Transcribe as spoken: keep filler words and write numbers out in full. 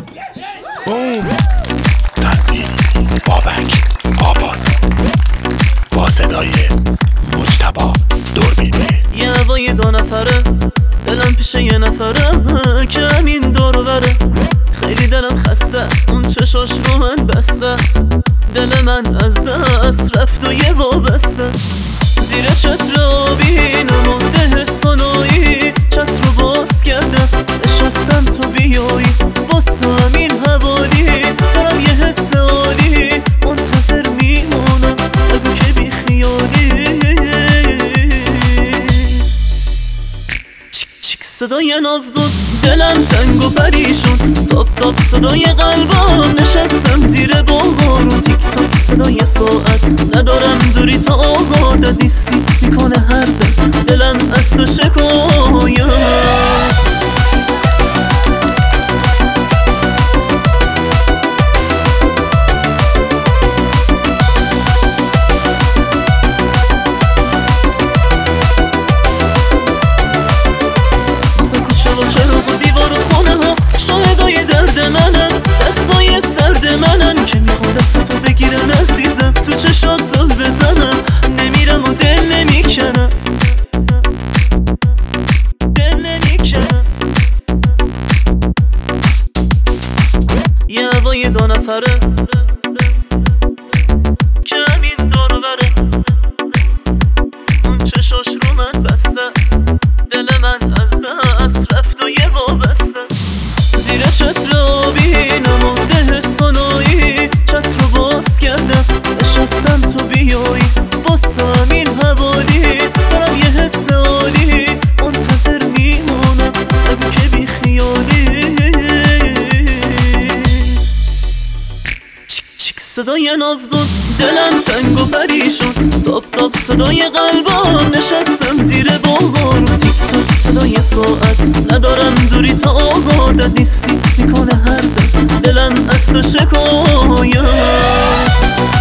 بوم تنظیم بابک آباد با صدای مجتبی دوربینی. یه هوای دو نفره دلم پیش یه نفره که همین دور بره. خیلی دلم خسته است، اون چشاش رو من بسته است. دل من از دست رفت و یه وابسته است. زیر چتر آبینم و ده سنایی چتر رو باز کردم، نشستم تو بیایی واسه همین حوالی. دارم یه حس عالی منتظر میمونم، بگو که بی خیالی. صدای ناودون دلم تنگ و پریشون، تاپ تاپ صدای قلبم نشستم زیر بارون. تیک تاک صدای ساعت ندارم دوری تا آبادت نیستی میکنه هر دل دلم از تو شکایم. دستای سرد منن که میخواد دست تو بگیرن عزیزم، تو چشات زل بزنم. نمیرم و دل نمیکنم، دل نمیکنم. یه هوای دو نفره که همین دور بره. اون چشاش رو من بسته است، دل من از دست رفت و یه وابسته است. زیر چتر آبینم و ده سنایی چتر رو باز کردم، نشستم تو بیایی واسه همین حوالی. دارم یه حس عالی منتظر میمونم، بگو که بی خیالی. چیک چیک صدای ناودون دلم تنگ و پریشون، تاپ تاپ صدای قلبم نشستم زیر بارون. تیک تاک صدای ساعت ندارم دوری تا آبادت نیستی میکنه هر دل دلم از تو شکایم.